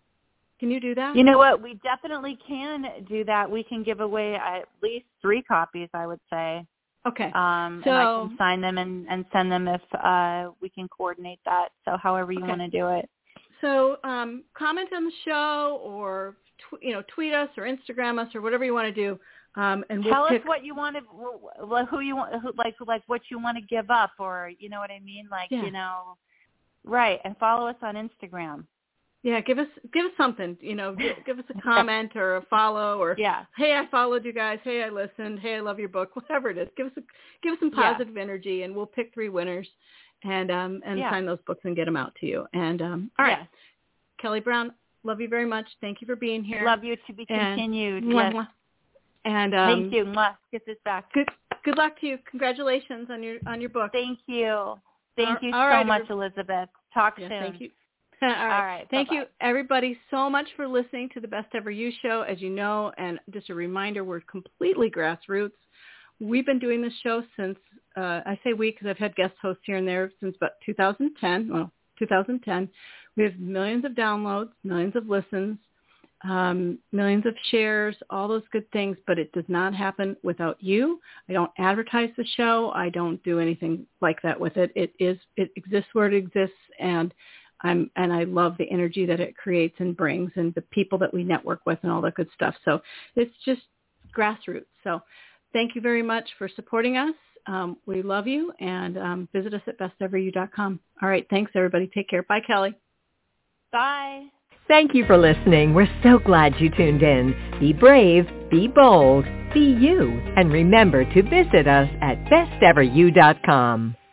Can you do that? You know what? We definitely can do that. We can give away at least three copies, I would say. Okay. Um, so, and I can sign them and, and send them if uh, we can coordinate that. So however you okay. want to do it. So um, comment on the show, or tw- you know, tweet us or Instagram us or whatever you want to do. Um, and we'll tell pick... us what you want to, who you want, who, like like what you want to give up, or you know what I mean, like yeah. you know, right? And follow us on Instagram. Yeah, give us give us something, you know, give, give us a comment or a follow, or yeah. hey, I followed you guys. Hey, I listened. Hey, I love your book. Whatever it is, give us a, give us some positive yeah. energy, and we'll pick three winners, and um and yeah. sign those books and get them out to you. And um, all right, yes. Kelly Brown, love you very much. Thank you for being here. Love you to be continued. And, yes. mwah, and um, thank you. Mwah. Get this back. Good good luck to you. Congratulations on your on your book. Thank you. Thank you all so right, much, Elizabeth. Talk yeah, soon. Thank you. All right. All right. Thank bye-bye. you, everybody, so much for listening to the Best Ever You show. As you know, and just a reminder, we're completely grassroots. We've been doing this show since, uh, I say we because I've had guest hosts here and there since about two thousand ten. Well, two thousand ten. We have millions of downloads, millions of listens, um, millions of shares, all those good things, but it does not happen without you. I don't advertise the show. I don't do anything like that with it. It is, it exists where it exists, and I'm, and I love the energy that it creates and brings, and the people that we network with and all that good stuff. So it's just grassroots. So thank you very much for supporting us. Um, we love you, and um, visit us at best ever you dot com. All right. Thanks, everybody. Take care. Bye, Kelly. Bye. Thank you for listening. We're so glad you tuned in. Be brave, be bold, be you, and remember to visit us at best ever you dot com.